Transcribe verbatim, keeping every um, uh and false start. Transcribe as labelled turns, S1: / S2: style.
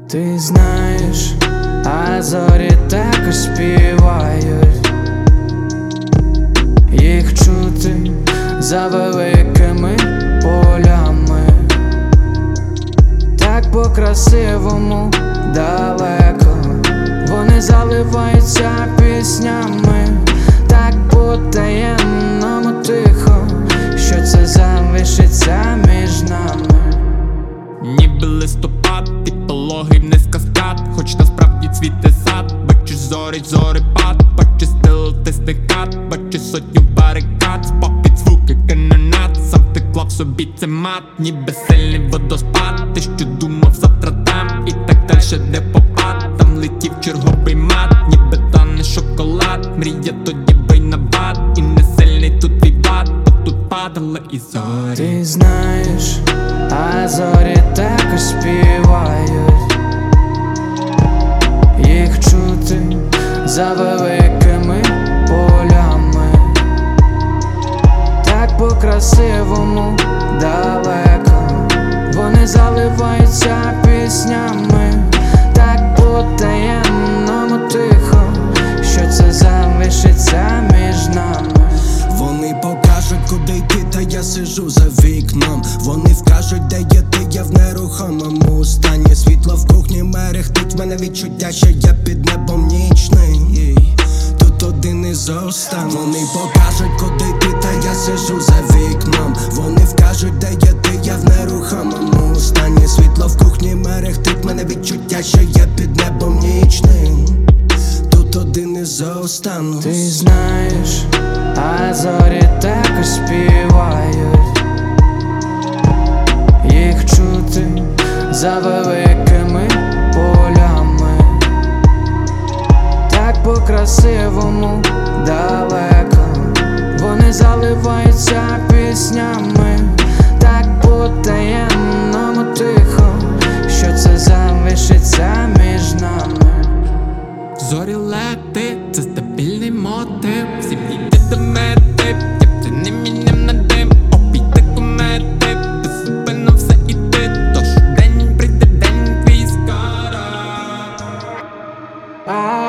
S1: Ти знаєш, а зорі також співають, їх чути за великими полями, так по-красивому далеко вони заливаються піснями, так по-таємному тихо, що це залишиться між нами.
S2: Ніби листопад, ти пологий вниз каскад, хоч насправді цвіте сад. Бачиш зорі, зорепад, бачиш стил, ти стикат, бачиш сотню барикад, спопід звуки канонат, сам ти клав собі це мат, ніби сильний водоспад. Ти що думав завтра там, і так дальше де попад. Там летів черговий мат, ніби тане шоколад. Мрія тоді бий на бат, і не сильний тут твій бат, бо тут падали і зорі.
S1: Ти знаєш, а зорі також співають, їх чути за великими полями, так по-красивому далеко вони заливаються піснями, так по-таємному тихо, що це залишиться між нами.
S3: Вони покажуть, куди йти, та я сижу за вікном. Вони вкажуть, де є ти, я в нерухомому стані. Світло в кухні мерехтить, в мене відчуття, що я під небом нічний. Тут один із останніх. Вони покажуть, куди йти, та я сижу за вікном. Вони вкажуть, де є ти, я в нерухомому стані. Світло в кухні мерехтить, в мене відчуття, що я під небом нічний. Тут один із останніх.
S1: Ти знаєш, а зорі також співають, їх чути за великими полями, так по-красивому далеко вони заливаються піснями, так по-таємному тихо, що це залишиться між нами.
S2: Зорі лети, це стабільний мотив. Всі йде до мети, я б це не міняв на дим. Обійде комети, безупинно все іде. Тож день прийде, день твій скоро.